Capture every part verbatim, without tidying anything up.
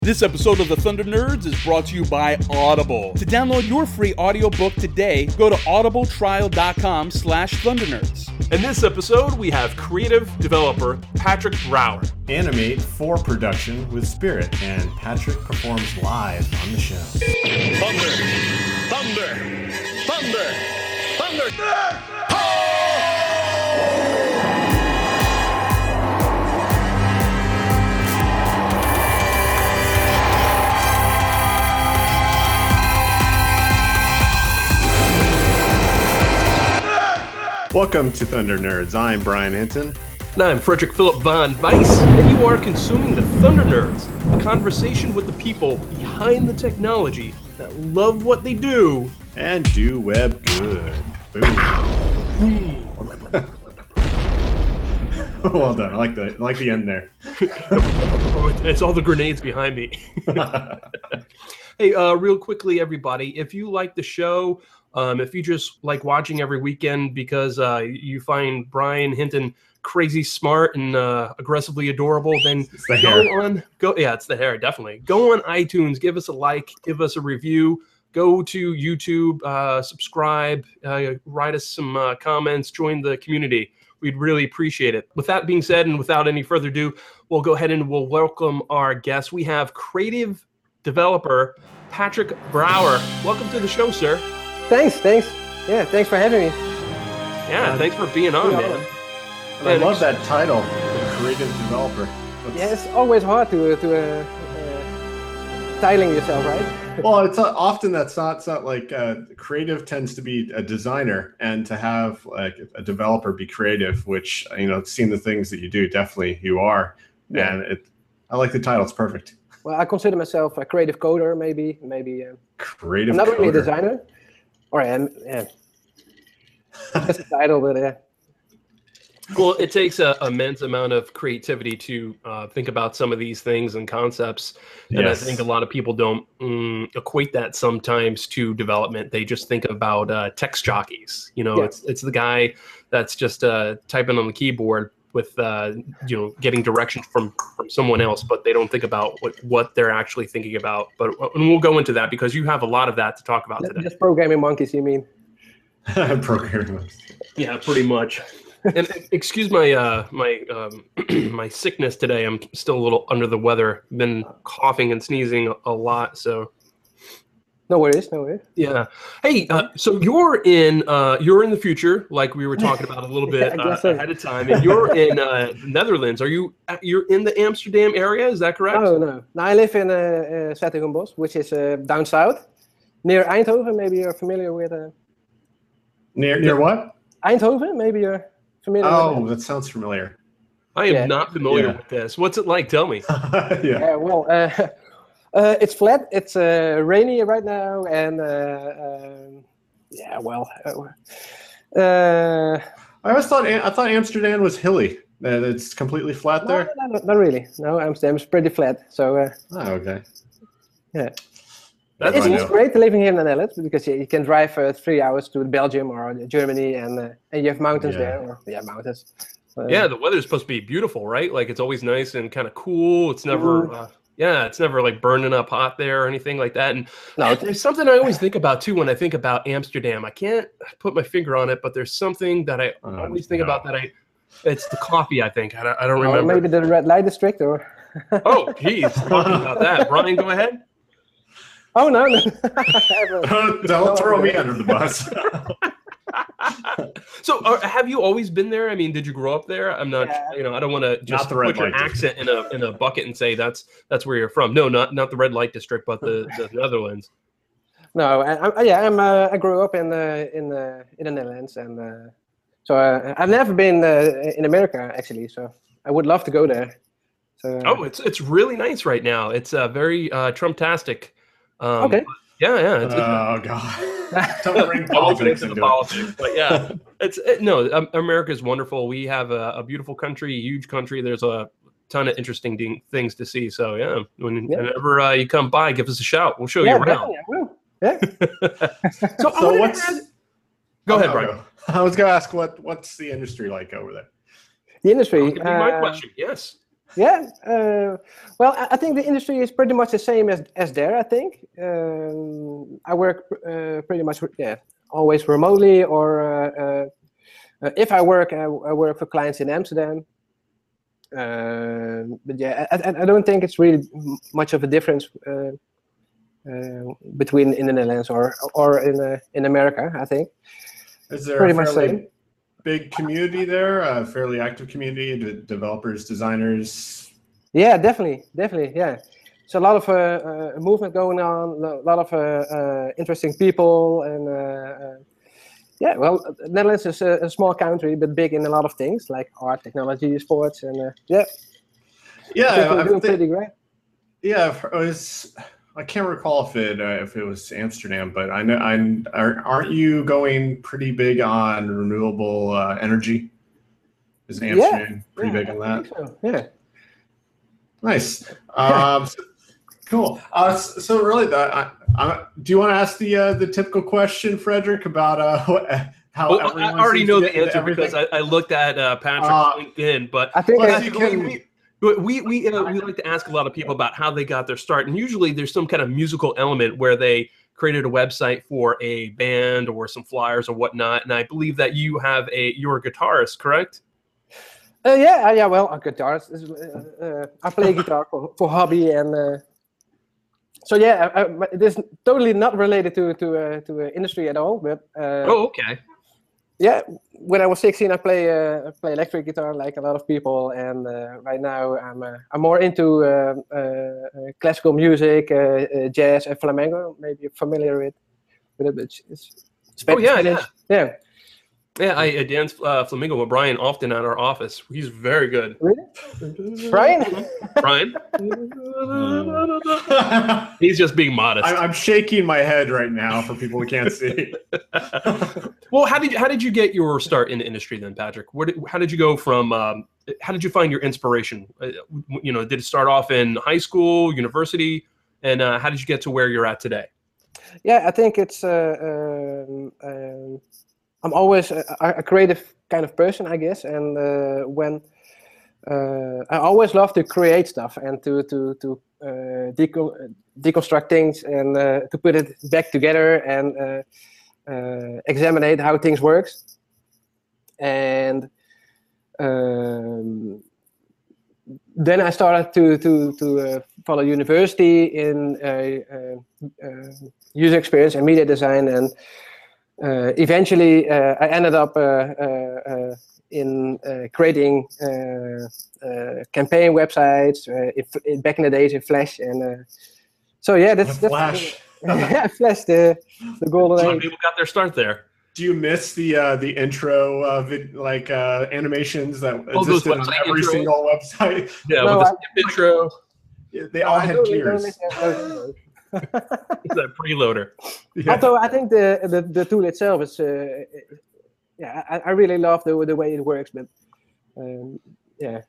This episode of the Thunder Nerds is brought to you by Audible. To download your free audiobook today, go to audibletrial.com slash thundernerds. In this episode, we have creative developer Patrick Brower. Animate for production with Spirit, and Patrick performs live on the show. Thunder! Thunder! Thunder! Thunder! Thunder! Welcome to Thunder Nerds. I'm Brian Hinton. And I'm Frederick Philip Von Weiss, and you are consuming the Thunder Nerds, a conversation with the people behind the technology that love what they do and do web good. Boom. Well done. I like the I like the end there. It's all the grenades behind me. Hey, uh, real quickly, everybody, if you like the show, um, if you just like watching every weekend because uh, you find Brian Hinton crazy smart and uh, aggressively adorable, then the go hair. on. Go, yeah, it's the hair, definitely. Go on iTunes, give us a like, give us a review. Go to YouTube, uh, subscribe, uh, write us some uh, comments, join the community. We'd really appreciate it. With that being said, and without any further ado, we'll go ahead and we'll welcome our guest. We have creative developer Patrick Brower. Welcome to the show, sir. Thanks, thanks. Yeah, thanks for having me. Yeah, uh, thanks for being on, man. And I love that title, the creative developer. That's... Yeah, it's always hard to to uh, uh, styling yourself, right? Well, it's not, often that's not, it's not like uh, creative tends to be a designer, and to have like a developer be creative, which, you know, seeing the things that you do, definitely you are. Yeah. And it, I like the title. It's perfect. Well, I consider myself a creative coder, maybe, maybe. Uh, creative. I'm not coder. really a designer, or am yeah. That's a title, but yeah. Well, it takes an immense amount of creativity to uh, think about some of these things and concepts. And yes. I think a lot of people don't mm, equate that sometimes to development. They just think about uh, text jockeys. You know, yeah. it's it's the guy that's just uh, typing on the keyboard with, uh, you know, getting directions from, from someone else, but they don't think about what, what they're actually thinking about. But and we'll go into that because you have a lot of that to talk about today. Just programming monkeys, you mean? Programming monkeys. Yeah, pretty much. And excuse my uh, my um, my sickness today. I'm still a little under the weather. Been coughing and sneezing a lot. So no worries, no worries. Yeah. Hey, uh, so you're in uh, you're in the future, like we were talking about a little bit uh, so. ahead of time, and you're in uh, Netherlands. Are you you're in the Amsterdam area? Is that correct? No, no. No, I live in uh, uh, Zwartgem-Bos, which is uh, down south, near Eindhoven. Maybe you're familiar with. Uh... Near near what? Eindhoven. Maybe you're. Familiar oh, that sounds familiar. I am yeah. not familiar yeah. with this. What's it like? Tell me. yeah. yeah. Well, uh, uh, it's flat. It's uh, rainy right now, and uh, uh, yeah. Well, uh, I always thought I thought Amsterdam was hilly. Uh, it's completely flat there. No, no, no, not really. No, Amsterdam is pretty flat. So. Uh, oh, okay. Yeah. That's it's, it's great living here in the Netherlands because you, you can drive uh, three hours to Belgium or Germany, and uh, and you have mountains yeah. there. Or, yeah, mountains. Uh, yeah, the weather's supposed to be beautiful, right? Like it's always nice and kind of cool. It's never, mm-hmm. uh, yeah, it's never like burning up hot there or anything like that. And no, there's something I always think about too when I think about Amsterdam. I can't put my finger on it, but there's something that I uh, always think no. about that I. It's the coffee, I think. I don't, I don't oh, remember. Maybe the red light district, or. Oh, geez, talking about that, Brian, go ahead. Oh no! no. Don't no, throw no. me under the bus. So, uh, have you always been there? I mean, did you grow up there? I'm not. Yeah. You know, I don't want to just put your accent in a in a bucket and say that's that's where you're from. No, not not the red light district, but the, the Netherlands. No, I, I, yeah, I'm. Uh, I grew up in the in the in the Netherlands, and uh, so uh, I've never been uh, in America actually. So I would love to go there. So, uh, oh, it's it's really nice right now. It's uh, very uh, Trump-tastic. Um, okay. Yeah, yeah. It's, oh it's, God! Don't bring politics into politics, but yeah, it's it, no. Um, America is wonderful. We have a, a beautiful country, a huge country. There's a ton of interesting de- things to see. So yeah, when, yeah. whenever uh, you come by, give us a shout. We'll show yeah, you around. I will. Yeah. so, so what's? Ask, go oh, ahead, no, Brian. No. I was going to ask what what's the industry like over there? The industry. That could be uh, my question. Yes. Yeah, uh, well, I, I think the industry is pretty much the same as as there. I think um, I work uh, pretty much, yeah, always remotely, or uh, uh, uh, if I work, I, I work for clients in Amsterdam. Uh, but yeah, I, I, I don't think it's really m- much of a difference uh, uh, between in the Netherlands or or in uh, in America. I think Is there pretty a much fairly same. big community there? A fairly active community, de- developers, designers. Yeah, definitely, definitely, yeah. So a lot of uh, uh, movement going on, a lot of uh, uh, interesting people, and uh, uh, yeah. Well, Netherlands is a, a small country, but big in a lot of things like art, technology, sports, and uh, yeah, I Yeah, think we're I doing think, pretty great. yeah. It was. I can't recall if it uh, if it was Amsterdam, but I know. I aren't you going pretty big on renewable uh, energy? Is Amsterdam Yeah, pretty yeah, big on I that? think so. Yeah. Nice. Um, so- cool. Uh, s- so really, the, I, I, do you want to ask the uh, the typical question, Frederick, about uh, what, how Well, I everyone already seems know to the get into answer because everything? I, I looked at uh, Patrick's Uh, LinkedIn. But I think Well, I, so you Patrick, can- we we we uh, we like to ask a lot of people about how they got their start, and usually there's some kind of musical element where they created a website for a band or some flyers or whatnot. And I believe that you have a you're a guitarist, correct? uh, yeah, uh, yeah. Well, a guitarist. Is, uh, uh, I play guitar for, for hobby, and uh, so yeah, I, I, it is totally not related to to uh, to uh, industry at all. But uh, Oh, okay. yeah, when I was sixteen, I play uh, I play electric guitar like a lot of people, and uh, right now I'm uh, I'm more into uh, uh, uh, classical music, uh, uh, jazz, and flamenco. Maybe you're familiar with with it. But it's, it's Oh, yeah, Spanish. yeah. Yeah, I, I dance uh, flamenco with Brian often at our office. He's very good. Really, Brian? Brian? He's just being modest. I, I'm shaking my head right now for people who can't see. Well, how did you, how did you get your start in the industry then, Patrick? Where did, how did you go from? Um, how did you find your inspiration? Uh, you know, did it start off in high school, university, and uh, how did you get to where you're at today? Yeah, I think it's. Uh, um, um, I'm always a, a creative kind of person, I guess, and uh, when uh, I always love to create stuff and to to to uh, deco- deconstruct things and uh, to put it back together and uh, uh, examine how things works. And um, then I started to to to uh, follow university in uh, uh, uh, user experience and media design, and uh, eventually uh, I ended up uh, uh, uh, in uh, creating uh, uh, campaign websites uh, if, in, back in the days in Flash, and uh, so yeah, that's, that's Flash. yeah, Flash, the the golden A lot of age. people got their start there. Do you miss the uh, the intro uh, vid- like uh, animations that Oh, those existed on website every intros? single website? Yeah, No, with the I- skip intro, They No, all I had don't- don't gears. miss those. that preloader. Yeah. Although I think the, the, the tool itself is, uh, yeah, I, I really love the the way it works, but um, yeah.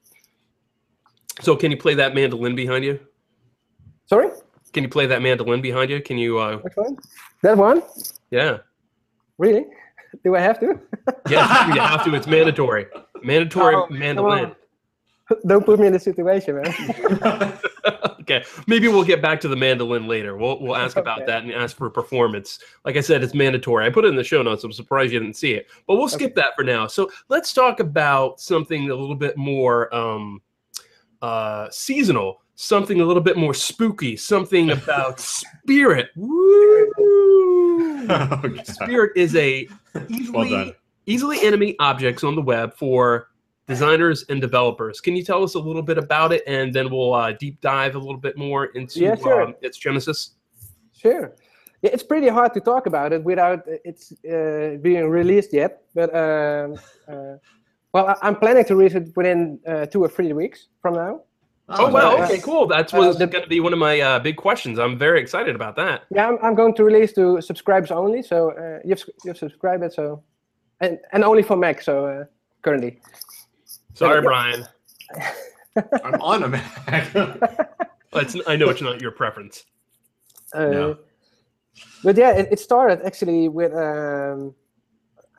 So, can you play that mandolin behind you? Sorry, Can you play that mandolin behind you? Can you? Uh, which one? That one? yeah. Really? Do I have to? Yes, you have to. It's mandatory. Mandatory Oh, mandolin. come Don't put me in this situation, man. Okay, maybe we'll get back to the mandolin later. We'll we'll ask about Okay. that and ask for performance. Like I said, it's mandatory. I put it in the show notes. I'm surprised you didn't see it, but we'll skip that for now. So let's talk about something a little bit more um, uh, seasonal, something a little bit more spooky, something about spirit. Woo! Oh, God. Spirit is a Well easily done. easily enemy objects on the web for designers and developers. Can you tell us a little bit about it, and then we'll uh, deep dive a little bit more into Yeah, sure. um, its genesis? Sure. Yeah, it's pretty hard to talk about it without it's uh, being released yet. But um, uh, well, I- I'm planning to release it within uh, two or three weeks from now. Oh, wow. nice. Okay, cool. That Uh, was the- going to be one of my uh, big questions. I'm very excited about that. Yeah, I'm, I'm going to release to subscribers only. So uh, you've you've subscribed it, so and and only for Mac. So uh, currently. Sorry, Yeah. Brian. I'm on a Mac. It's, I know it's not your preference. Uh, No. But yeah, it, it started actually with um,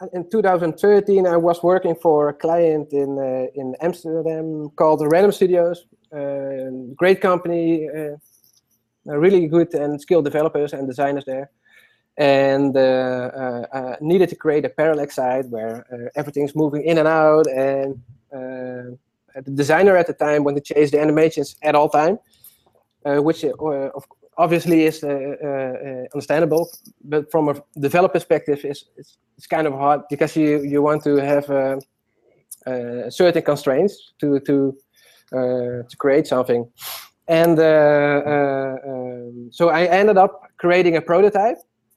in two thousand thirteen, I was working for a client in uh, in Amsterdam called Random Studios. Uh, great company, uh, really good and skilled developers and designers there. And uh, uh, uh, needed to create a parallax site where uh, everything's moving in and out. And uh, the designer at the time wanted to chase the animations at all time, uh, which uh, of obviously is uh, uh, understandable, but from a developer perspective, it's, it's, it's kind of hard because you, you want to have uh, uh, certain constraints to to uh, to create something, and uh, uh, um, so I ended up creating a prototype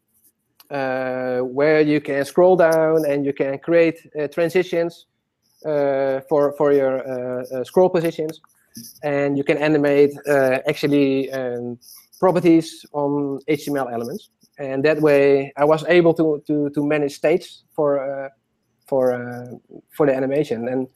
uh, where you can scroll down and you can create uh, transitions uh, for for your uh, uh, scroll positions, and you can animate uh, actually. Um, properties on H T M L elements, and that way I was able to to to manage states for uh, for uh, for the animation, and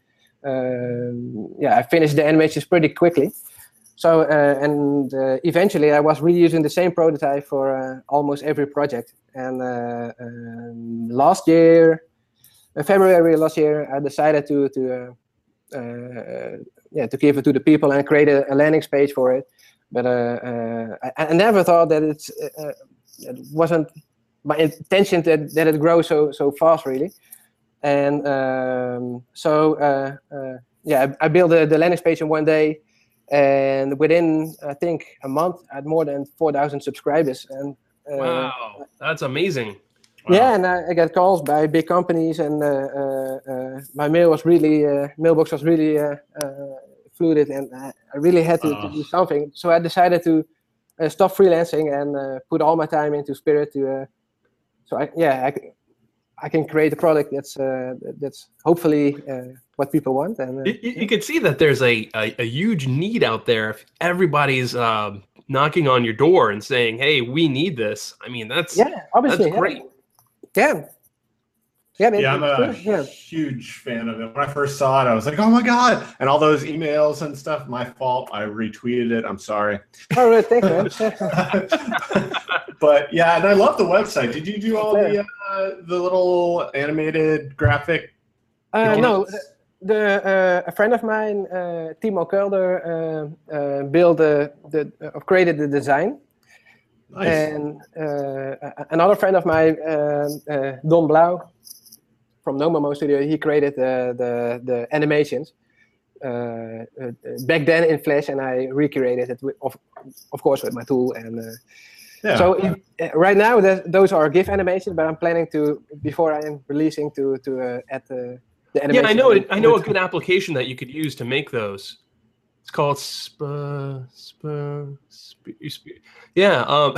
uh, yeah, I finished the animations pretty quickly. So uh, and uh, eventually I was reusing the same prototype for uh, almost every project. And uh, um, last year, in February last year, I decided to to uh, uh, yeah to give it to the people and create a, a landing page for it. But uh, uh, I, I never thought that it's, uh, it wasn't my intention that, that it grows so so fast, really. And um, so uh, uh, yeah, I, I built the, the landing page in one day, and within I think a month, I had more than four thousand subscribers. And uh, wow, that's amazing. Wow. Yeah, and I, I got calls by big companies, and uh, uh, uh, my mail was really uh, mailbox was really. Uh, uh, It, and I really had to, oh. to do something. So I decided to uh, stop freelancing and uh, put all my time into Spirit. To uh, so I, yeah, I, I can create a product that's uh, that's hopefully uh, what people want. And uh, you, you, you can see that there's a, a, a huge need out there. If everybody's um, knocking on your door and saying, "Hey, we need this," I mean, that's yeah, obviously that's great. Yeah. yeah. Yeah, yeah, I'm a yeah. huge fan of it. When I first saw it, I was like, "Oh my god!" And all those emails and stuff. My fault. I retweeted it. I'm sorry. Oh, right, thanks, man. But yeah, and I love the website. Did you do all the uh, the little animated graphic? Uh, no, the uh, a friend of mine, uh, Timo Kelder, uh, uh, built the the uh, created the design. Nice. And uh, another friend of mine, uh, uh, Don Blau, from Nomomo Studio, he created the the, the animations uh, uh, back then in Flash, and I recreated it with, of of course with my tool. And uh, yeah. so if, uh, right now those are GIF animations, but I'm planning to before I am releasing to to uh, add the the animation. Yeah, I know it. I know a good application that you could use to make those. It's called Sp Sp Sp Sp yeah. Um,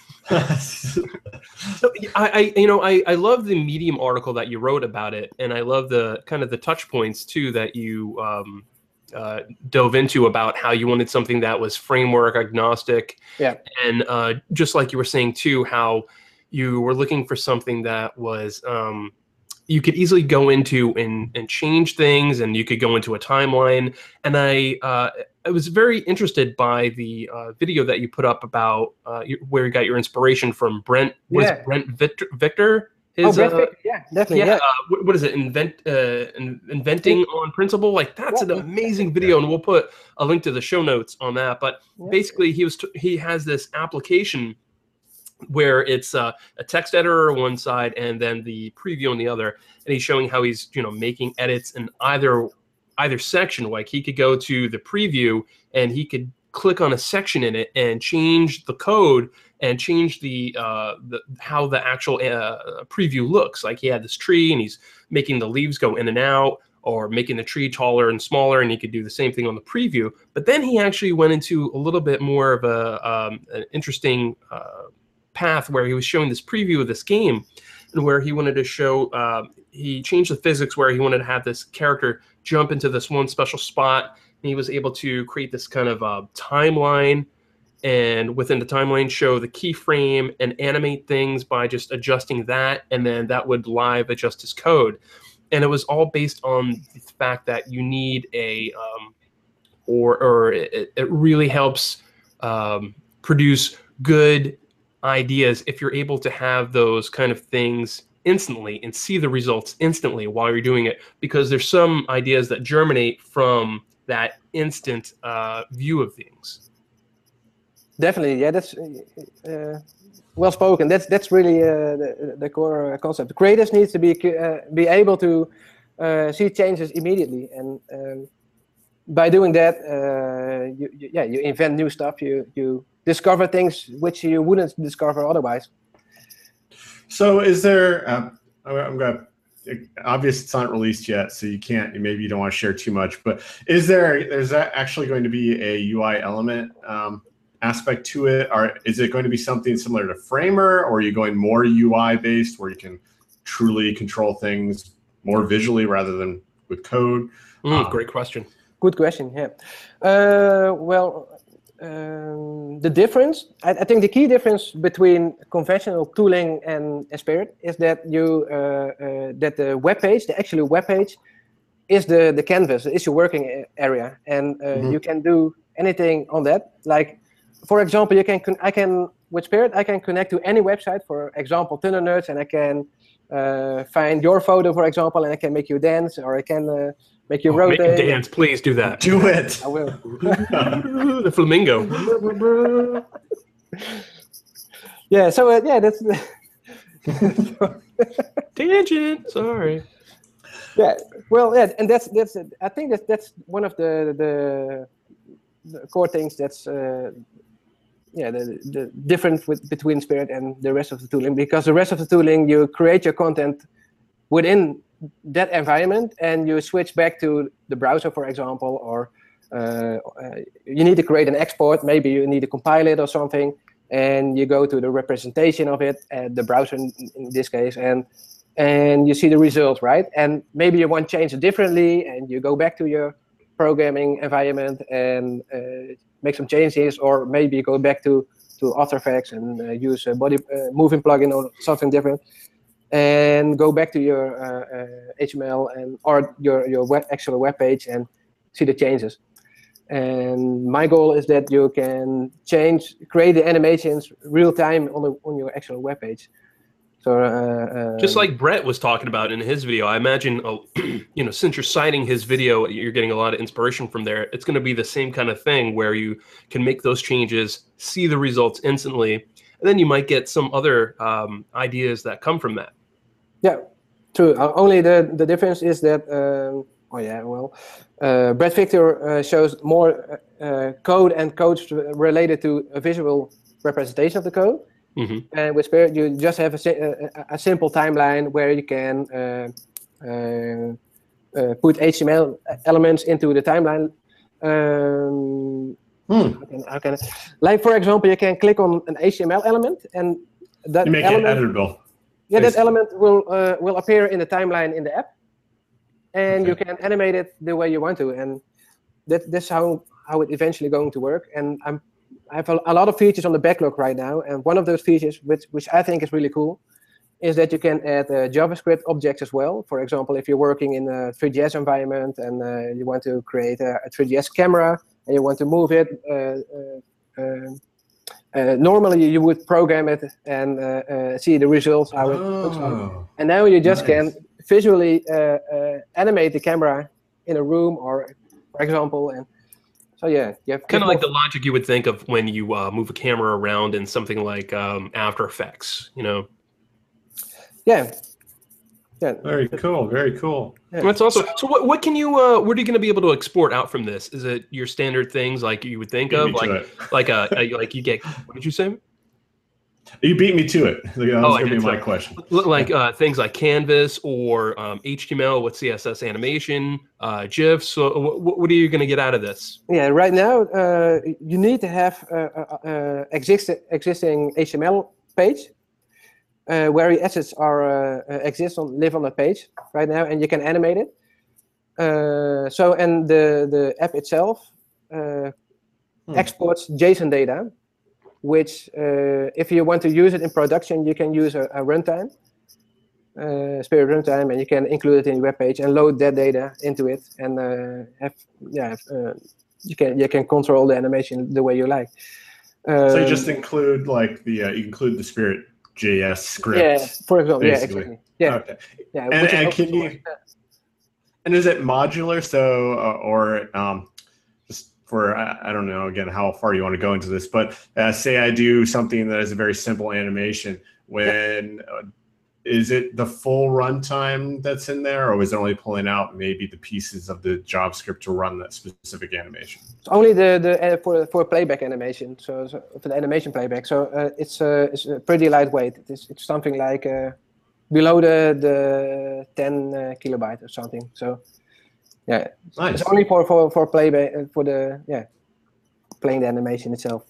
so I, I, you know, I, I love the Medium article that you wrote about it, and I love the kind of the touch points too that you um, uh, dove into about how you wanted something that was framework agnostic. Yeah. And uh, just like you were saying too, how you were looking for something that was um, you could easily go into and and change things, and you could go into a timeline. And I uh, I was very interested by the uh, video that you put up about uh, you, where you got your inspiration from. Brent was yeah. Brent Victor, Victor? His, oh, Brent uh, Victor, yeah, definitely. Yeah, yeah. Uh, what, what is it? Invent, uh, in, inventing yeah. on principle. Like that's yeah. an amazing video, and we'll put a link to the show notes on that. But yeah. basically, he was t he has this application where it's uh, a text editor on one side and then the preview on the other, and he's showing how he's you know making edits in either either section. Like he could go to the preview and he could click on a section in it and change the code and change the, uh, the how the actual uh, preview looks. Like he had this tree and he's making the leaves go in and out, or making the tree taller and smaller, and he could do the same thing on the preview. But then he actually went into a little bit more of a um, an interesting uh, path where he was showing this preview of this game, and where he wanted to show, uh, he changed the physics where he wanted to have this character jump into this one special spot, and he was able to create this kind of uh, timeline, and within the timeline show the keyframe and animate things by just adjusting that, and then that would live adjust his code. And it was all based on the fact that you need a, um, or, or it, it really helps um, produce good ideas if you're able to have those kind of things instantly and see the results instantly while you're doing it, because there's some ideas that germinate from that instant uh, view of things. Definitely, yeah, that's uh, well spoken. That's that's really uh, the, the core concept. The creators needs to be uh, be able to uh, see changes immediately, and um, by doing that, uh, you, you, yeah, you invent new stuff. You you discover things which you wouldn't discover otherwise. So, is there? Um, I'm gonna. Obviously, it's not released yet, so you can't. Maybe you don't want to share too much. But is there? Is that actually going to be a U I element um, aspect to it, or is it going to be something similar to Framer, or are you going more U I based, where you can truly control things more visually rather than with code? Mm, um, great question. Good question. Yeah. Uh, well. Um, the difference, I, I think the key difference between conventional tooling and, and Spirit is that you uh, uh, that the web page, the actual web page, is the the canvas, is your working area, and uh, mm-hmm. you can do anything on that. Like, for example, you can I can with Spirit I can connect to any website. For example, Thunder Nerds, and I can uh, find your photo, for example, and I can make you dance, or I can. Uh, Make you oh, rotate. Make a dance, please do that. Do it. I will. The flamingo. Yeah. So uh, yeah, that's. Tangent. Sorry. Yeah. Well, yeah, and that's that's. I think that's that's one of the the, the core things that's. Uh, yeah, the the difference with between Spirit and the rest of the tooling, because the rest of the tooling you create your content within that environment, and you switch back to the browser, for example, or uh, uh, you need to create an export. Maybe you need to compile it or something, and you go to the representation of it at the browser in, in this case, and and you see the result, right? And maybe you want to change it differently, and you go back to your programming environment and uh, make some changes, or maybe you go back to to After Effects and uh, use a body uh, moving plugin or something different. And go back to your uh, uh, H T M L and or your your web, actual web page and see the changes. And my goal is that you can change, create the animations real time on the on your actual web page. So uh, uh, just like Brett was talking about in his video, I imagine, uh, you know, since you're citing his video, you're getting a lot of inspiration from there. It's going to be the same kind of thing where you can make those changes, see the results instantly, and then you might get some other um, ideas that come from that. Yeah, true. Uh, only the the difference is that um, oh yeah, well, uh, Brett Victor uh, shows more uh, code and codes related to a visual representation of the code, mm-hmm. and with Spirit you just have a, a, a simple timeline where you can uh, uh, uh, put H T M L elements into the timeline. Um, hmm. how can, how can I, like for example, you can click on an H T M L element and that you make element, it editable. Yeah, that element will uh, will appear in the timeline in the app, and okay. you can animate it the way you want to, and that that's how how it eventually going to work. And I'm I have a, a lot of features on the backlog right now, and one of those features, which which I think is really cool, is that you can add uh, JavaScript objects as well. For example, if you're working in a three D S environment and uh, you want to create a, a three D S camera and you want to move it. Uh, uh, uh, Uh, normally, you would program it and uh, uh, see the results, how it oh, looks like. And now you just nice. can visually uh, uh, animate the camera in a room, or, for example. And so, yeah, you have kind of like the logic you would think of when you uh, move a camera around in something like um, After Effects, you know? Yeah. Yeah. Very cool. Very cool. Yeah. That's awesome. So, what what can you? Uh, what are you going to be able to export out from this? Is it your standard things like you would think beat of, like like like a, a like you get? What did you say? You beat me to it. That was oh, going to be my question. Like uh, things like Canvas or um, H T M L with C S S animation, uh, GIFs. So, what, what are you going to get out of this? Yeah, right now uh, you need to have uh, uh, exist existing H T M L page. Uh, where your assets are uh, exist on live on that page right now, and you can animate it. Uh, so and the the app itself uh, hmm. exports JSON data, which uh, if you want to use it in production, you can use a, a runtime, uh, Spirit runtime, and you can include it in your web page and load that data into it, and uh, have yeah uh, you can you can control the animation the way you like. Um, so you just include like the uh, you include the Spirit J S script. Yeah, for example, basically. yeah, exactly. Yeah, Okay. yeah. And, which is and open can you? source, yeah. And is it modular? So, uh, or um, just for I, I don't know again how far you want to go into this, but uh, say I do something that is a very simple animation. When uh, is it the full runtime that's in there, or is it only pulling out maybe the pieces of the JavaScript to run that specific animation? It's only the the uh, for for playback animation, so, so for the animation playback. So uh, it's uh, it's uh, pretty lightweight. It's it's something like uh, below the the ten uh, kilobyte or something. So yeah, Nice. it's only for for for playback uh, for the yeah playing the animation itself.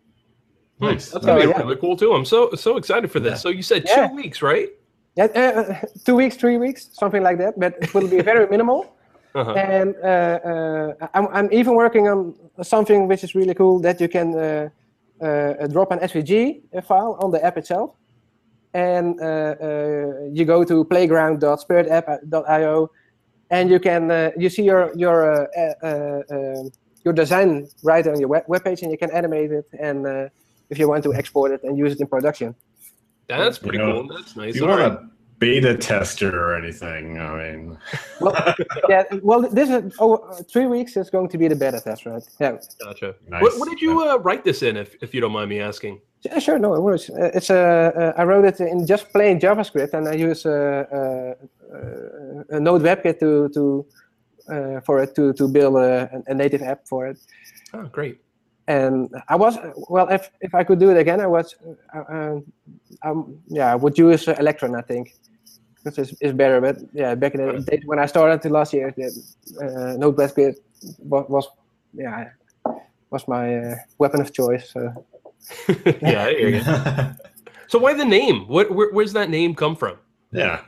Nice. That's gonna So, be yeah. really cool too. I'm so so excited for this. Yeah. So you said Yeah. two weeks, right? Yeah, uh, two weeks, three weeks, something like that. But it will be very minimal. Uh-huh. And uh, uh, I'm, I'm even working on something which is really cool, that you can uh, uh, drop an S V G file on the app itself. And uh, uh, you go to playground dot spirit app dot i o, and you can uh, you see your your uh, uh, uh, your design right on your web webpage, and you can animate it, and uh, if you want to export it and use it in production. That's pretty You know, cool. That's nice. You All want right. a beta tester or anything? I mean, Well, yeah. Well, this is oh, three weeks is going to be the beta test, right? Yeah. Gotcha. Nice. What, what did you uh, write this in, if, if you don't mind me asking? Yeah, sure. No, it works. Uh, it's uh, uh, I wrote it in just plain JavaScript, and I use uh, uh, uh, a Node WebKit to to uh, for it to to build a, a native app for it. Oh, great. And I was well, if if I could do it again, I was, uh, uh, um, yeah, I would use uh, Electron, I think, which is, is better. But yeah, back in the days when I started last year, the uh, Node WebKit was, was yeah was my uh, weapon of choice. So. Yeah, I hear you. So why the name? What where, where's that name come from? yeah.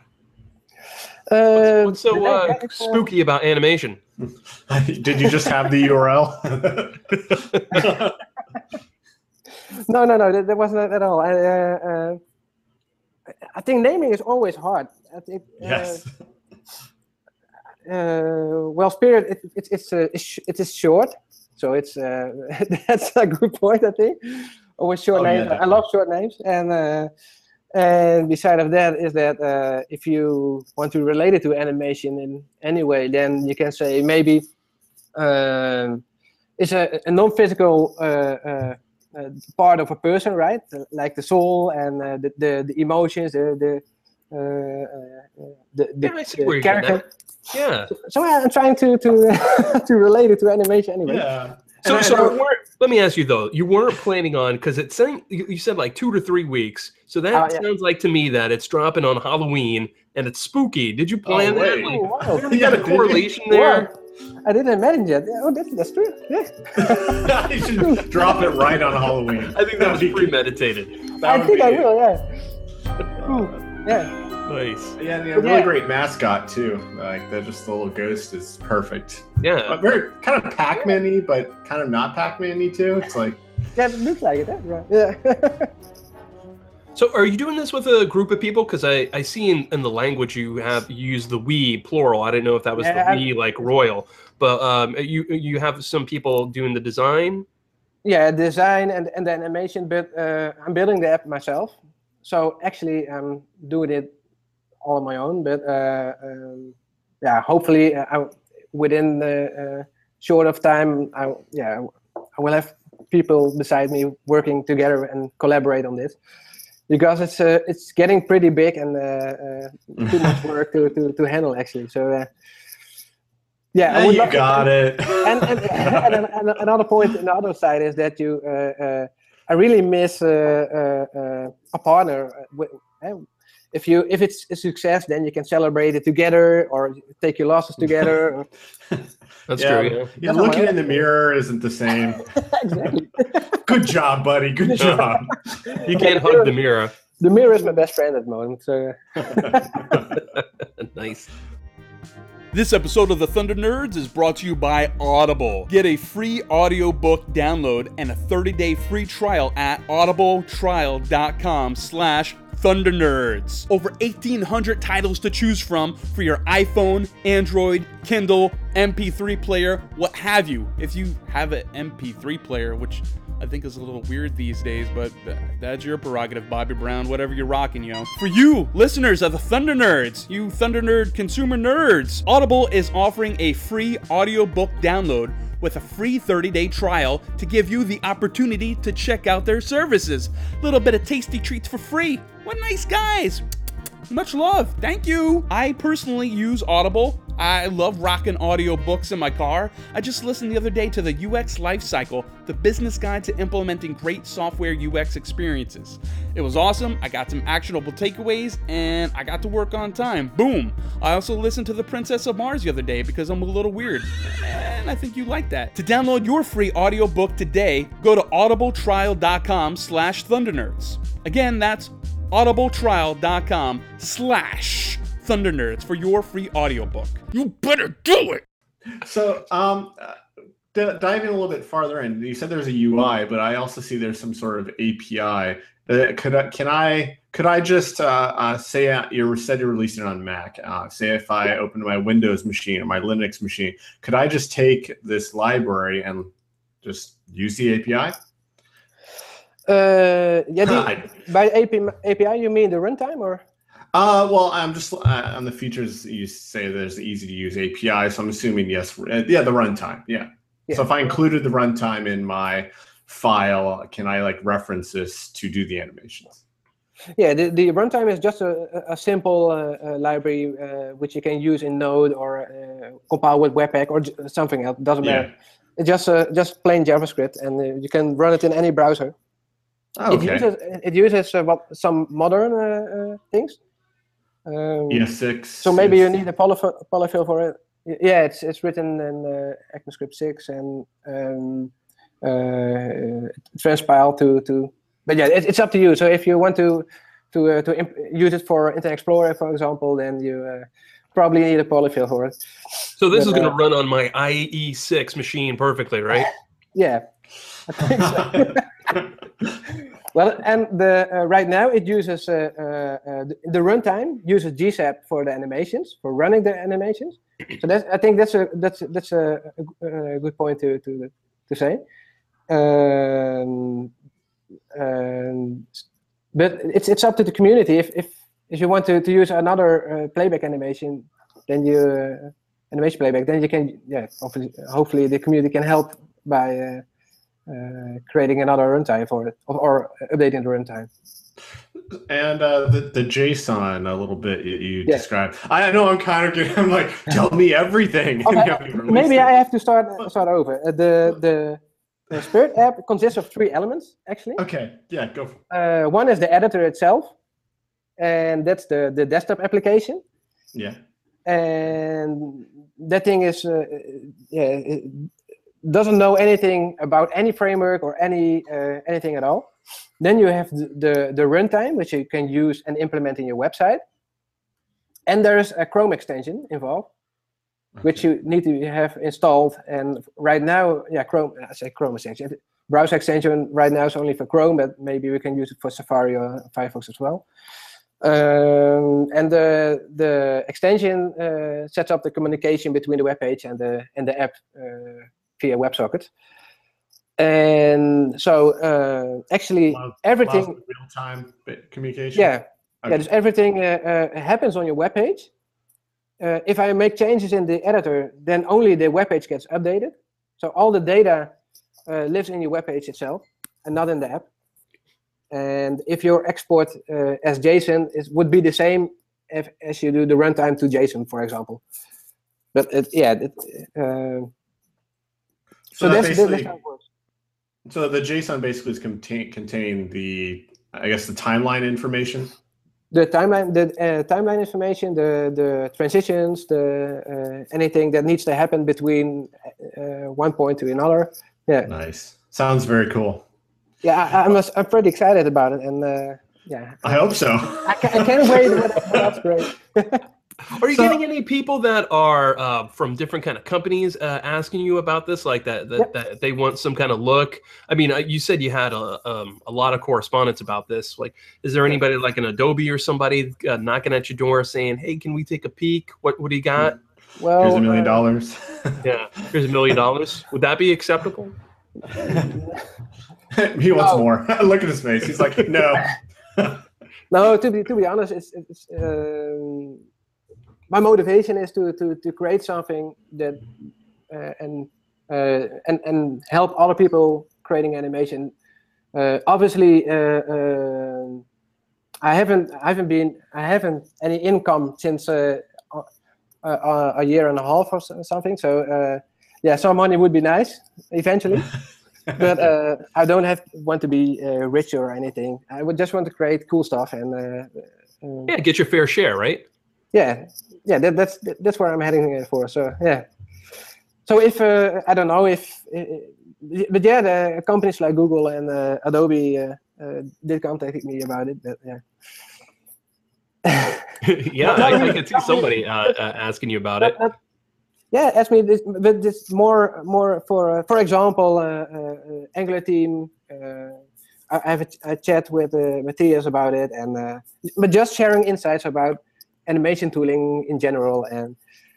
Uh, What's so that- uh, that is, uh, spooky about animation? Did you just have the U R L? No, no, no, that, that wasn't at all. I, uh, uh, I think naming is always hard. I think, uh, Yes. Uh, well, Spirit, it, it, it's uh, it's it is short, so it's uh, that's a good point. I think always short Oh, yeah, names. I definitely. love short names, and uh, and beside of that is that uh, if you want to relate it to animation in any way, then you can say maybe um, it's a, a non-physical uh, uh, uh, part of a person, right? Like the soul and uh, the, the the emotions, the the uh, uh, the, the, Yeah, I see where the you're getting character. at. Yeah. So I'm trying to to to relate it to animation anyway. Yeah. So, And I- so and I- you weren't- let me ask you though. You weren't planning on because it's saying you you said like two to three weeks. So that Oh, yeah. sounds like to me that it's dropping on Halloween and it's spooky. Did you plan that? wait. Like, Oh, wow. you got a Yeah, did you? correlation there? Wow. I didn't imagine that. Oh, that's, that's true. Yeah. You should drop it right on Halloween. I think that was That'd be- premeditated. that I would think be- I will. Yeah. Ooh, yeah. Nice. Yeah, and a really Yeah. great mascot too. Like that, just the little ghost is perfect. Yeah. But very kind of Pac-Man-y, but kind of not Pac-Man-y too. It's like Yeah, it looks like it. Huh? Right. Yeah. So are you doing this with a group of people? Because I, I see in, in the language you have you use the we plural. I didn't know if that was Yeah, the I- we like royal. But um, you you have some people doing the design. Yeah, design and, and the animation, but uh, I'm building the app myself. So actually, I'm doing it all on my own. But uh, um, yeah, hopefully, uh, I, within the uh, short of time, I yeah, I will have people beside me working together and collaborate on this, because it's uh, it's getting pretty big and uh, uh, too much work to, to, to handle actually. So uh, yeah, I "Eh, would you love to- got it. and, and, and, an- and another point on the other side is that you, uh, uh, I really miss uh, uh, uh, a partner. uh, with- uh, If you if it's a success, then you can celebrate it together, or take your losses together. Or, That's Yeah, true. Yeah. yeah, looking in the mirror isn't the same. exactly. Good job, buddy. Good job. You can't hug the mirror. The mirror is my best friend at the moment. So Nice. This episode of the Thunder Nerds is brought to you by Audible. Get a free audiobook download and a thirty-day free trial at audibletrial.com slash Thunder Nerds. Over eighteen hundred titles to choose from for your iPhone, Android, Kindle, M P three player, what have you. If you have an M P three player, which I think is a little weird these days, but that's your prerogative, Bobby Brown, whatever you're rocking, yo. For you, listeners of the Thunder Nerds, you Thunder Nerd consumer nerds, Audible is offering a free audiobook download with a free thirty-day trial to give you the opportunity to check out their services. Little bit of tasty treats for free. What nice guys. Much love. Thank you. I personally use Audible. I love rocking audiobooks in my car. I just listened the other day to the U X Lifecycle, the business guide to implementing great software U X experiences. It was awesome. I got some actionable takeaways, and I got to work on time. Boom. I also listened to The Princess of Mars the other day because I'm a little weird, and I think you like that. To download your free audiobook today, go to audibletrial.com slash thundernerds. Again, that's audibletrial.com slash Thunder Nerds for your free audiobook. You better do it! So, um, uh, d- diving a little bit farther in, you said there's a U I, but I also see there's some sort of A P I. Uh, could I, can I could I just uh, uh, say uh, you said you're releasing it on Mac? Uh, say if I open my Windows machine or my Linux machine, could I just take this library and just use the A P I? Uh, yeah, the, by A P I you mean the runtime or? Uh, well, I'm just uh, on the features you say there's easy to use A P I, so I'm assuming yes, uh, yeah, the runtime, yeah. yeah. So if I included the runtime in my file, can I like reference this to do the animations? Yeah, the, the runtime is just a, a simple uh, uh, library uh, which you can use in Node or uh, compile with Webpack or j- something else. Doesn't matter. Yeah. It's just uh, just plain JavaScript, and uh, you can run it in any browser. Oh, okay. It uses it uses uh, what, some modern uh, uh, things. Um, E S six. So maybe you need a polyfill, polyfill for it. Yeah, it's it's written in uh, ECMAScript six and um, uh, transpile to to. But yeah, it, it's up to you. So if you want to to uh, to imp- use it for Internet Explorer, for example, then you uh, probably need a polyfill for it. So this but, is going to uh, run on my I E six machine perfectly, right? Yeah, I think so. Well, and the uh, right now it uses uh, uh, uh, the, the runtime uses G S A P for the animations, for running the animations. So that's I think that's a that's that's a, a, a good point to to to say. Um, um, but it's it's up to the community. If if if you want to, to use another uh, playback animation, then you uh, animation playback, then you can yeah hopefully hopefully the community can help by. Uh, Uh, creating another runtime for it, or, or updating the runtime. And uh, the the JSON a little bit you, you yeah. described. I know I'm kind of getting. I'm like, tell me everything. Okay, maybe I have to start start over. Uh, the the the Spirit app consists of three elements actually. Okay, yeah, go. For it. Uh, one is the editor itself, and that's the the desktop application. Yeah. And that thing is uh, yeah. It, doesn't know anything about any framework or any uh, anything at all. Then you have the, the, the runtime, which you can use and implement in your website. And there's a Chrome extension involved, okay. which you need to have installed. And right now, yeah, Chrome, I say Chrome extension. Browser extension right now is only for Chrome, but maybe we can use it for Safari or Firefox as well. Um, and the the extension uh, sets up the communication between the web page and the and the app uh, via WebSocket. And so uh, actually allows, everything allows real-time communication. Yeah, okay. yeah. Just everything uh, uh, happens on your web page. Uh, if I make changes in the editor, then only the web page gets updated. So all the data uh, lives in your web page itself and not in the app. And if your export uh, as JSON, it would be the same if, as you do the runtime to JSON, for example. But it, yeah, it, uh, so, so that that's, that's how it works. So the JSON basically is contain contain the, I guess, the timeline information. The timeline, the uh, timeline information, the the transitions, the uh, anything that needs to happen between uh, one point to another. Yeah. Nice. Sounds very cool. Yeah, I, I'm I'm pretty excited about it, and uh, yeah. I hope so. I, can, I can't wait. But that's great. Are you So- getting any people that are uh, from different kind of companies uh, asking you about this, like that that, Yep. that they want some kind of look? I mean, uh, you said you had a um, a lot of correspondence about this. Like, is there anybody like an Adobe or somebody uh, knocking at your door saying, "Hey, can we take a peek? What what do you got?" Well, Here's a million uh, dollars. Yeah, here's a million dollars. Would that be acceptable? He wants Oh. more. Look at his face. He's like, no. No, to be to be honest, it's, it's um, my motivation is to to to create something that uh, and uh, and and help other people creating animation. Uh, obviously, uh, uh, I haven't I haven't been I haven't any income since uh, uh, a year and a half or something. So uh, yeah, some money would be nice eventually. But uh, I don't have want to be uh, rich or anything. I would just want to create cool stuff and uh, uh, Yeah, get your fair share, right? yeah, yeah. That, that's that's where I'm heading uh, for. So yeah. So if uh, I don't know if, uh, but yeah, the companies like Google and uh, Adobe uh, uh, did contact me about it. But yeah. Yeah, I, I could see somebody uh, uh, asking you about it. But, yeah, ask me this, but this more, more for, uh, for example, uh, uh, Angular team. Uh, I, I have a, a chat with uh, Matthias about it, and uh, but just sharing insights about animation tooling in general, and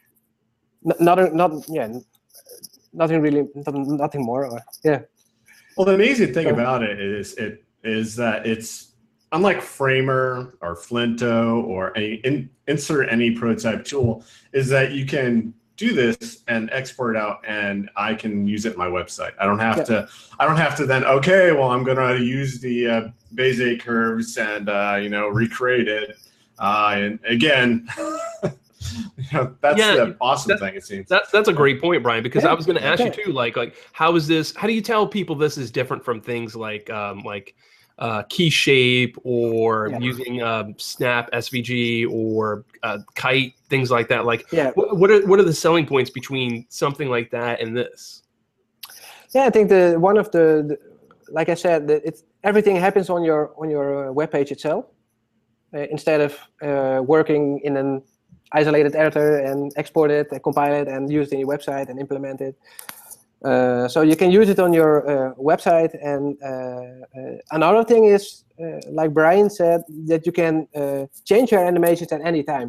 not, not, yeah, nothing really, nothing more. Or, yeah. Well, the amazing thing So, about it is it is that it's unlike Framer or Flinto or any in, insert any prototype tool, is that you can do this and export it out, and I can use it in my website. I don't have yeah. to. I don't have to then. Okay, well, I'm going to use the uh, Bezier curves and uh, you know recreate it. Uh, and again, you know, that's Yeah, the awesome that- thing. It seems. That's that's a great point, Brian. Because Yeah, I was going to ask okay. you too, like like how is this? How do you tell people this is different from things like um, like uh, key shape or Yeah. using um, Snap S V G or uh, Kite, things like that? Like, Yeah. what, what are what are the selling points between something like that and this? Yeah, I think the one of the, the like I said, that it's everything happens on your on your uh, web page itself, uh, instead of uh, working in an isolated editor and export it and compile it and use it in your website and implement it. Uh, so you can use it on your uh, website. And uh, uh, another thing is, uh, like Brian said, that you can uh, change your animations at any time.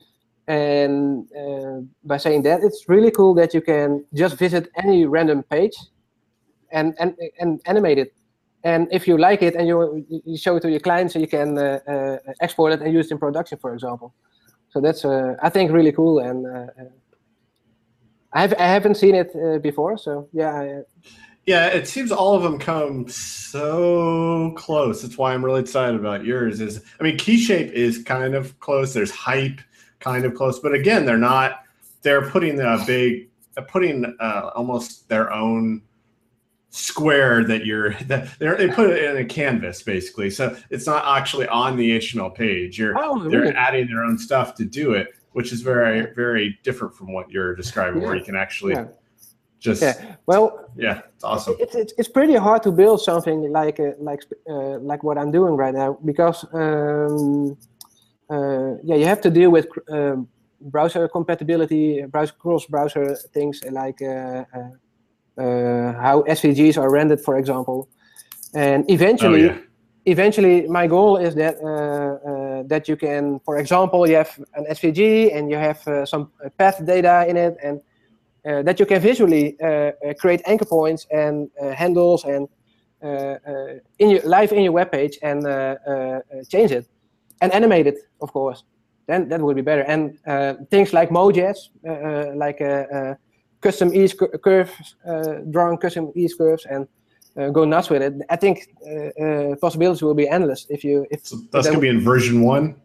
And uh, by saying that, it's really cool that you can just visit any random page and and, and animate it. And if you like it and you you show it to your client, so you can uh, uh, export it and use it in production, for example. So that's uh, I think really cool, and uh, I have I haven't seen it uh, before. So yeah. I, Yeah, it seems all of them come so close. That's why I'm really excited about yours. Is I mean, Keyshape is kind of close. There's Hype, kind of close, but again, they're not. They're putting a big, they're putting uh, almost their own square that you're. That they're, they put it in a canvas basically, so it's not actually on the H T M L page. You're Oh, they're really? adding their own stuff to do it, which is very very different from what you're describing, where Yeah. you can actually Yeah. just yeah. Well, yeah, it's awesome. It's, it's it's pretty hard to build something like uh, like uh, like what I'm doing right now, because um, uh, yeah, you have to deal with um, browser compatibility, browser cross browser things like uh, uh, uh, how S V Gs are rendered, for example, and eventually. Oh, yeah. Eventually, my goal is that uh, uh, that you can, for example, you have an S V G and you have uh, some path data in it, and uh, that you can visually uh, uh, create anchor points and uh, handles and uh, uh, in your live in your web page and uh, uh, change it and animate it, of course. Then that would be better. And uh, things like Mojets, uh, uh, like uh, uh, custom ease curves, uh, drawing custom ease curves, and Uh, go nuts with it. I think uh, uh, possibilities will be endless if you if So that's gonna be in version one.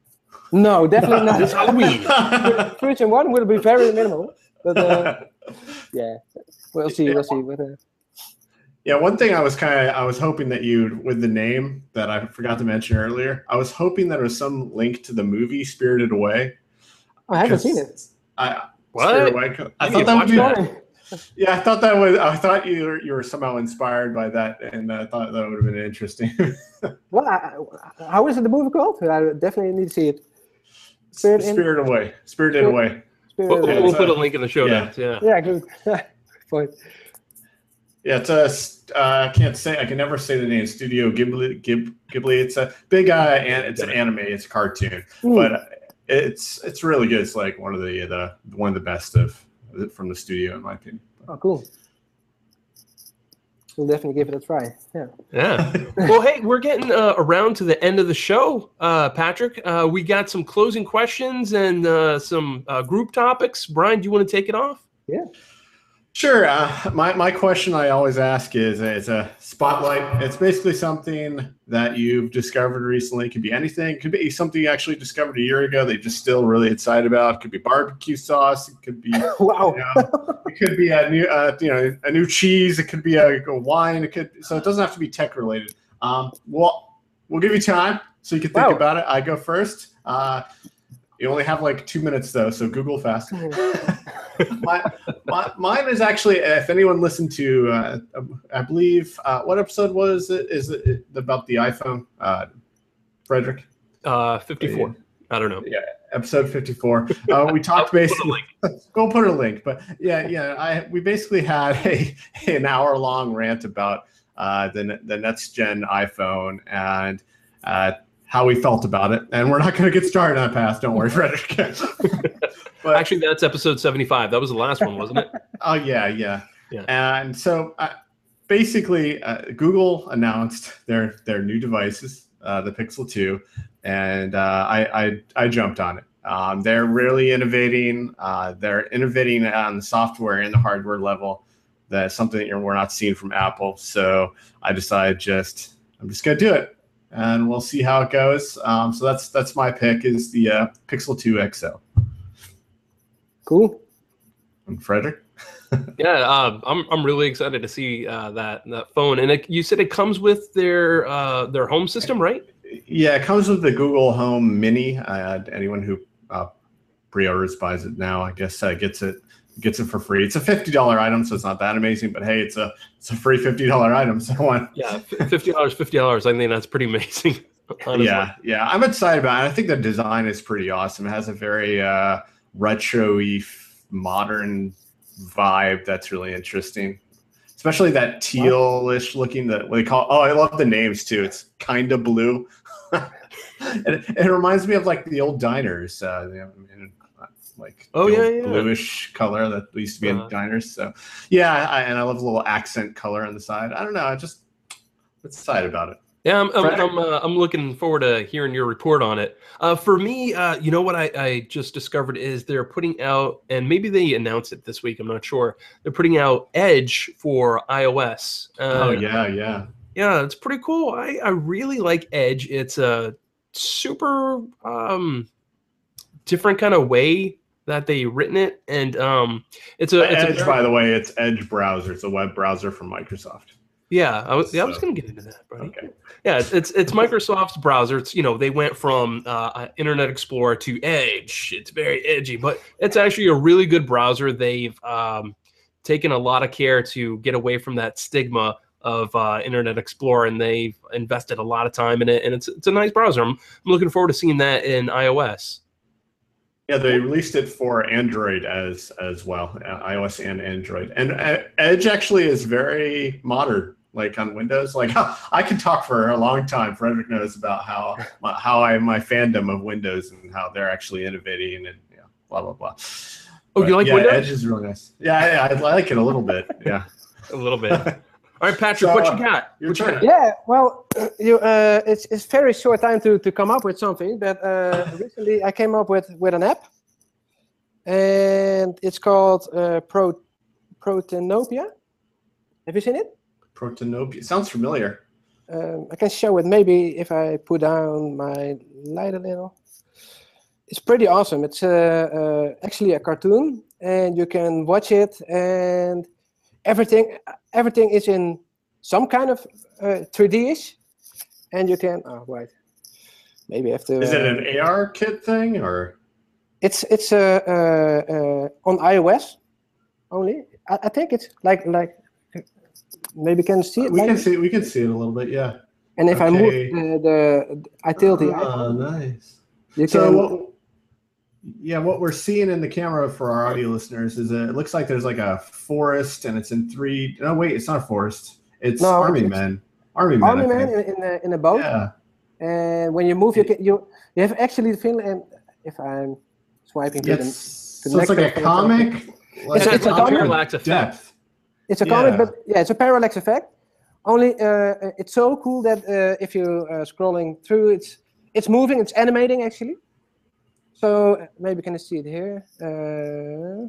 no, definitely not. It's Halloween. Version one will be very minimal, but uh, yeah, we'll see. We'll see. But, uh, Yeah, one thing I was kind of I was hoping that you with the name that I forgot to mention earlier. I was hoping that there was some link to the movie Spirited Away. I haven't seen it. I What? Spirited Away. I You thought need that to would be. watch Sorry. Yeah, I thought that was. I thought you were, you were somehow inspired by that, and I thought that would have been interesting. Well, I, how is it the movie called? I definitely need to see it. Spirit in- Spirited Away. Spirited Spirit- Away. Spirit We'll, of- Yeah, we'll it's put a a- link in the show yeah. notes. Yeah. yeah, good. Point. Yeah, it's a. Uh, I can't say. I can never say the name. Studio Ghibli. Ghib, Ghibli. It's a big. Uh, and it's an anime. It's a cartoon, Mm. but it's it's really good. It's like one of the the one of the best of from the studio, in my opinion. Oh, cool. we'll definitely give it a try. Yeah. Yeah. Well, hey, we're getting uh, around to the end of the show, uh, Patrick. Uh, we got some closing questions and uh, some uh, group topics. Brian, do you want to take it off? Yeah. Sure. Uh, my, my question I always ask is, is a spotlight. It's basically something that you've discovered recently. It could be anything. It could be something you actually discovered a year ago that you're just still really excited about. It could be barbecue sauce. It could be Wow. You know, it could be a new uh, you know a new cheese. It could be a, a wine. It could so it doesn't have to be tech related. Um, well, we'll give you time so you can think Wow. about it. I go first. Uh, you only have like two minutes though, so Google fast. my, my, mine is actually, if anyone listened to, uh, I believe, uh, what episode was it? Is it about the iPhone, uh, Frederick? Uh, fifty-four. I don't know. Yeah, episode fifty-four. Uh, we talked basically. Go put a link, but yeah, yeah. I we basically had a an hour long rant about uh, the the next gen iPhone and uh, how we felt about it, and we're not going to get started on that path. Don't worry, Frederick. But, actually, that's episode seventy-five. That was the last one, wasn't it? Oh yeah, yeah, yeah. And so uh, basically, uh, Google announced their their new devices, uh, the Pixel two, and uh, I, I I jumped on it. Um, they're really innovating. Uh, they're innovating on the software and the hardware level. That's something that we're not seeing from Apple. So I decided just I'm just gonna do it, and we'll see how it goes. Um, so that's that's my pick is the uh, Pixel two X L. Cool. And Frederick. Yeah, uh, I'm I'm really excited to see uh, that that phone. And it, you said it comes with their uh, their home system, right? Yeah, it comes with the Google Home Mini. Uh, anyone who uh, pre-orders buys it now, I guess, uh, gets it gets it for free. It's a fifty dollar item, so it's not that amazing. But hey, it's a it's a free fifty dollar item. So one. Yeah, fifty dollars, fifty dollars. I think that's pretty amazing. Honestly. Yeah, yeah, I'm excited about it. I think the design is pretty awesome. It has a very uh, retro-y, modern vibe that's really interesting. Especially that tealish looking, that what they call. Oh, I love the names too. It's kind of blue. it, it reminds me of like the old diners, uh, you know, in, like oh the yeah, old yeah, bluish color that used to be uh, in diners. So yeah, I, and I love the little accent color on the side. I don't know. I just I'm excited about it. Yeah, I'm I'm I'm, uh, I'm looking forward to hearing your report on it. Uh, for me, uh, you know what I, I just discovered is they're putting out, and maybe they announced it this week. I'm not sure. They're putting out Edge for iOS. Uh, oh yeah, yeah, yeah. It's pretty cool. I, I really like Edge. It's a super um, different kind of way that they written it, and um, it's a it's Edge. A, by the way, it's Edge browser. It's a web browser from Microsoft. Yeah, I was. Yeah, so, I was going to get into that, buddy. Okay. Yeah, it's, it's it's Microsoft's browser. It's you know they went from uh, Internet Explorer to Edge. It's very edgy, but it's actually a really good browser. They've um, taken a lot of care to get away from that stigma of uh, Internet Explorer, and they've invested a lot of time in it. And it's it's a nice browser. I'm, I'm looking forward to seeing that in iOS. Yeah, they released it for Android as as well, uh, iOS and Android. And uh, Edge actually is very modern. Like on Windows, like I can talk for a long time. Frederick knows about how my, how I my fandom of Windows and how they're actually innovating and yeah, blah blah blah. Oh, but, you like yeah, Windows? Edge is really nice. Yeah, I, I like it a little bit. Yeah, a little bit. All right, Patrick, so, what you got? Your what you turn. got? Yeah, well, you uh, it's it's very short time to to come up with something, but uh, recently I came up with with an app, and it's called uh, Pro Protanopia. Have you seen it? Protanopia sounds familiar. Um, I can show it maybe if I put down my light a little. It's pretty awesome. It's uh, uh, actually a cartoon, and you can watch it, and everything everything is in some kind of uh, three D-ish, and you can. Oh, right. Maybe I have to. Is uh, it an A R kit thing or? It's it's uh, uh, uh, on iOS only. I, I think it's like like. Maybe can see it. We like can this. see we can see it a little bit, yeah. And if I move Okay. uh, the, I tilt the Oh, icon. nice. You So, can. what, yeah, what we're seeing in the camera for our audio listeners is a, it looks like there's like a forest, and it's in three. No, wait, it's not a forest. It's No, army it's- men. Army men. Army I man think. in, in a in a boat, Yeah. and when you move, you can, you you have actually the feeling. And if I'm swiping to Yes. the, So it's like a next one, comic. Like It's a- it's a comic. Parallax effect. depth. it's a Yeah. comic, but yeah, it's a parallax effect. Only uh, it's so cool that uh, if you're uh, scrolling through, it's it's moving, it's animating actually. So maybe can you see it here? Uh,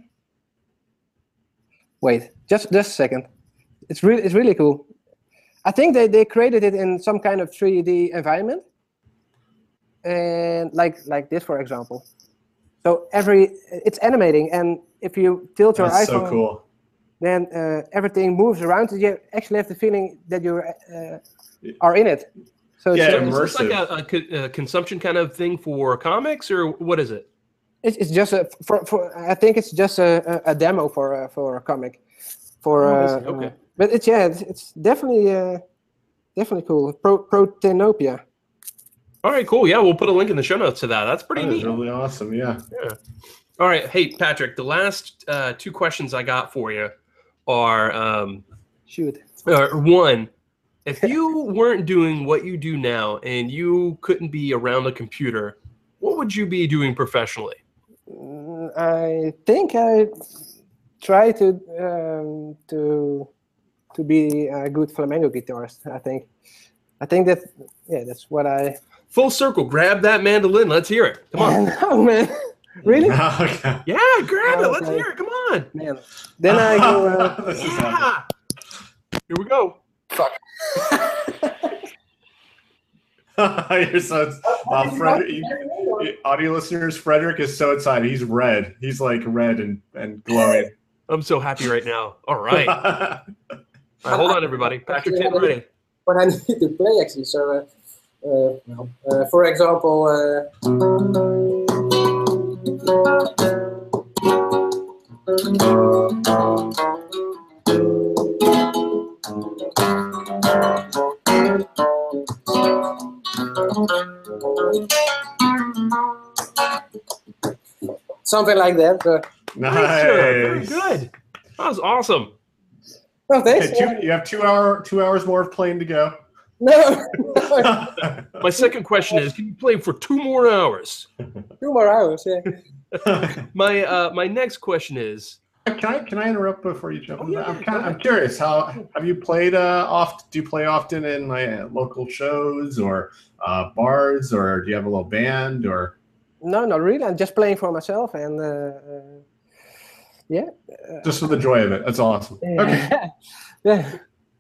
wait, just just a second. It's really it's really cool. I think they, they created it in some kind of three D environment, and like like this, for example. So every it's animating, and if you tilt your That's iPhone, so cool. then uh, everything moves around. And you actually have the feeling that you uh, are in it. So Yeah, it's, uh, immersive. Is this like a, a co- a consumption kind of thing for comics, or what is it? it's, it's just a for, for I think it's just a, a, a demo for uh, for a comic. For Oh, I see. uh, Okay. uh, but it's yeah, it's, it's definitely uh, definitely cool. Pro Proteinopia. All right, cool. Yeah, we'll put a link in the show notes to that. That's pretty That is neat. really awesome. Yeah. Yeah. All right. Hey, Patrick, the last uh, two questions I got for you are um, Shoot. uh, one, if you weren't doing what you do now and you couldn't be around a computer, what would you be doing professionally? Mm, I think I try to um, to to be a good flamenco guitarist. I think I think that yeah, that's what I. Full circle. Grab that mandolin. Let's hear it. Come on. Oh man, really? Okay. Yeah, grab it. Let's Okay. hear it. Come on. Man. Then I go. Uh, This is awesome. Yeah. Here we go. You're so uh, Frederick, you, you- audio listeners. Frederick is so excited. He's red. He's like red and, and glowing. I'm so happy right now. All right. All right, hold on, everybody. Patrick's getting ready. what I need to play actually. So, uh, uh, well, uh, for example, uh, something like that. Uh, Nice, sir. Very Nice. good. That was awesome. oh, thanks. Okay, two, you have two hour two hours more of playing to go. No, My second question is, can you play for two more hours? two more hours. Yeah. My uh, my next question is, Can I can I interrupt before you jump? Oh, into yeah, that? I'm go kind of, ahead. I'm curious. How have you played? Uh, oft do you play often in like uh, local shows or uh, bars, or do you have a little band? Or No, not really. I'm just playing for myself, and uh, uh, yeah. just for the joy of it? That's awesome. Okay. yeah.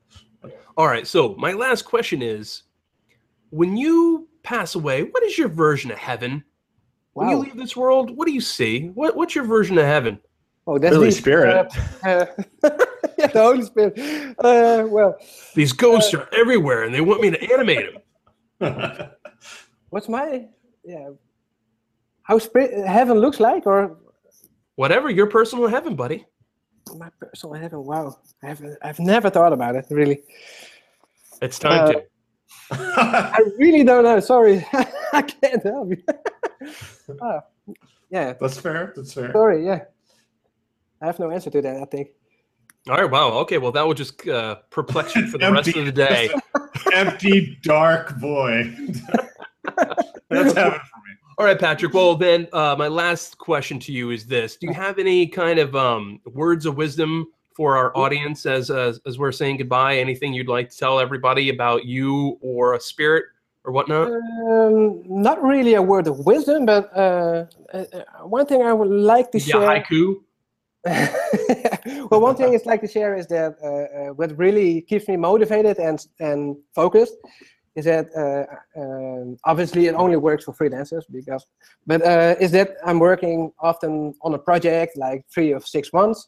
all right, so my last question is, when you pass away, what is your version of heaven? When you Wow. leave this world, what do you see? What What's your version of heaven? Oh, that's Holy deep. Spirit. Uh, uh, yeah, the Holy Spirit. Uh, well, These ghosts are everywhere, and they want me to animate them. what's my yeah? How spirit heaven looks like, or Whatever your personal heaven, buddy. my personal heaven? Wow, I haven't. I've never thought about it really. It's time Uh, to. I really don't know. Sorry, I can't help you. oh, yeah. That's fair. That's fair. Sorry. Yeah. I have no answer to that. I think. All right, wow. Okay, well, that will just uh, perplex you for the rest Empty. of the day. Empty, dark void. That's heaven for me. All right, Patrick. Well, then, uh, my last question to you is this: do you have any kind of um, words of wisdom for our audience as, as as we're saying goodbye? Anything you'd like to tell everybody about you or a spirit or whatnot? Um, not really a word of wisdom, but uh, uh, uh, one thing I would like to Yeah, share. haiku. well, one thing I'd like to share is that uh, uh, what really keeps me motivated and and focused is that uh, um, obviously it only works for freelancers because, but uh, is that I'm working often on a project like three or six months,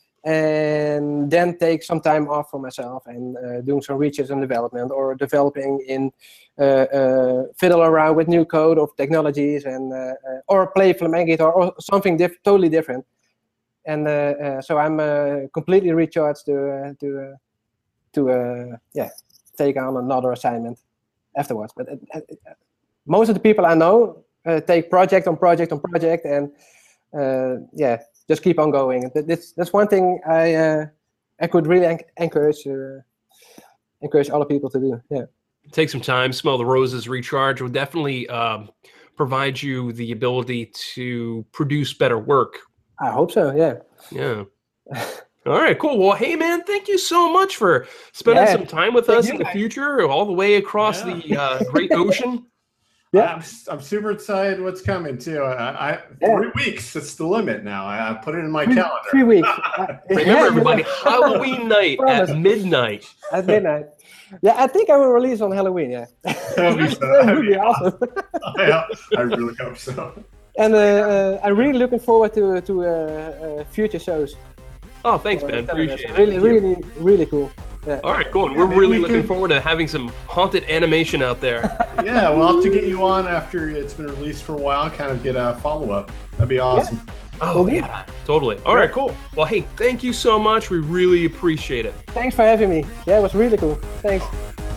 and then take some time off for myself and uh, doing some research and development or developing in uh, uh, fiddle around with new code of technologies and uh, uh, or play flamenco guitar or something diff- totally different. And uh, uh, so I'm uh, completely recharged to uh, to uh, to uh, yeah take on another assignment afterwards. But uh, uh, most of the people I know uh, take project on project on project, and uh, yeah, just keep on going. That- That's that's one thing I uh, I could really en- encourage uh, encourage other people to do. Yeah. Take some time, smell the roses, recharge. Will definitely um, provide you the ability to produce better work. I hope so. Yeah. Yeah. All right, cool. Well, hey, man, thank you so much for spending Yeah. some time with Thank us you, in the guys. future, all the way across Yeah. the uh, great ocean. Yeah. I'm, I'm super excited what's coming too. I, I Yeah. three weeks. It's the limit now. I, I put it in my Three, calendar. three weeks. Remember, everybody, Halloween night Promise. at midnight. At midnight. Yeah, I think I will release on Halloween. Yeah, That'd be so- that that'd would be be awesome. yeah, I really hope so. And uh, uh, I'm really looking forward to to uh, uh, future shows. Oh, thanks, Uh, man. that's Appreciate it. Really, Thank you. really, really cool. Yeah. All right, cool. And we're maybe really we looking could- forward to having some haunted animation out there. Yeah, we'll have to get you on after it's been released for a while. Kind of get a follow up. That'd be awesome. Oh, yeah, totally. All right, cool. Well, hey, thank you so much. We really appreciate it. Thanks for having me. Yeah, it was really cool. Thanks.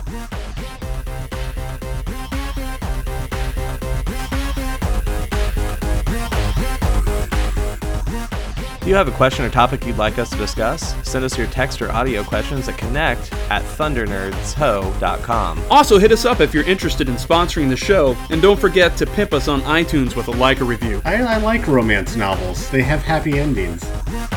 If you have a question or topic you'd like us to discuss, send us your text or audio questions at connect at thundernerdsho dot com. Also, hit us up if you're interested in sponsoring the show, and don't forget to pimp us on iTunes with a like or review. I, I like romance novels. They have happy endings.